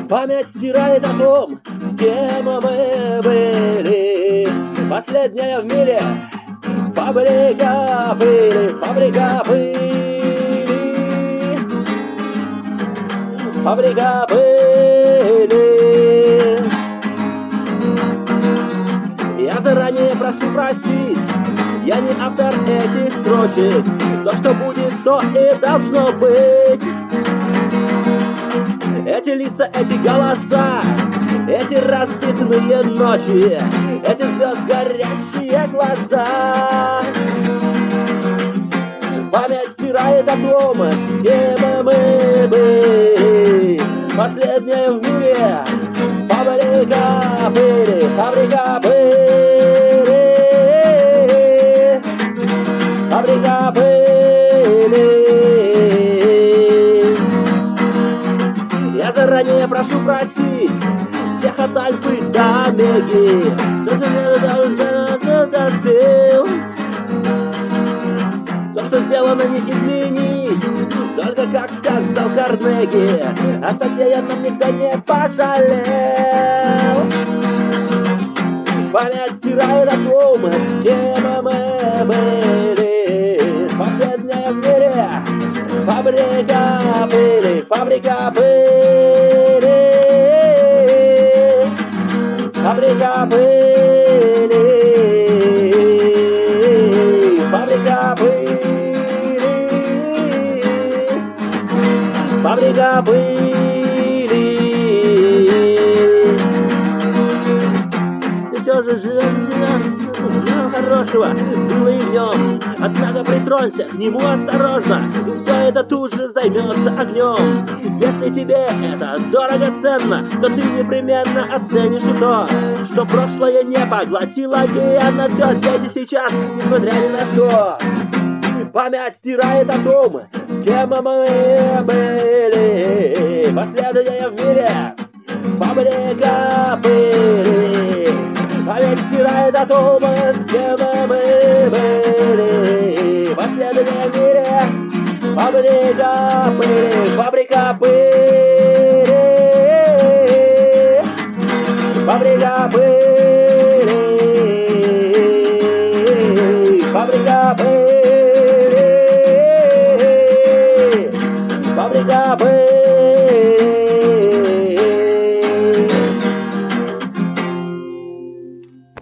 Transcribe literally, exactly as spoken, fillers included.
Память стирает о том, с кем мы были. Последняя в мире фабрика пыли, фабрика пыли, фабрика пыли. Я заранее прошу простить, я не автор этих строчек. То, что будет, то и должно быть. Эти лица, эти голоса, эти разбитные ночи, эти звезд горящие глаза. Память стирает о том, с кем мы были. Последняя в мире фабрика пыли, фабрика пыли, фабрика пыли. Я заранее прошу простить всех от Альфы до Омеги, то, что доспел, то, что сделано, не изменить. Только, как сказал Карнеги, о содеянном никто не пожалел. Память стирает о том, с кем мы были. Последняя в мире фабрика пыли, фабрика пыли, фабрика пыли, фабрика пыли, фабрика пыли. И все же живем, живем хорошего было и в нем. Однако притронься к нему осторожно, и все это тут же займется огнем. Если тебе это дорого-ценно, то ты непременно оценишь и то, что прошлое не поглотило океан, на все здесь и сейчас, несмотря ни на что. Память стирает о том, с кем мы были. Последняя в мире фабрика пыли. Память стирает о том, с кем мы были. Последняя в мире фабрика пыли, фабрика пыли, фабрика пыли, фабрика пыли, фабрика пыли.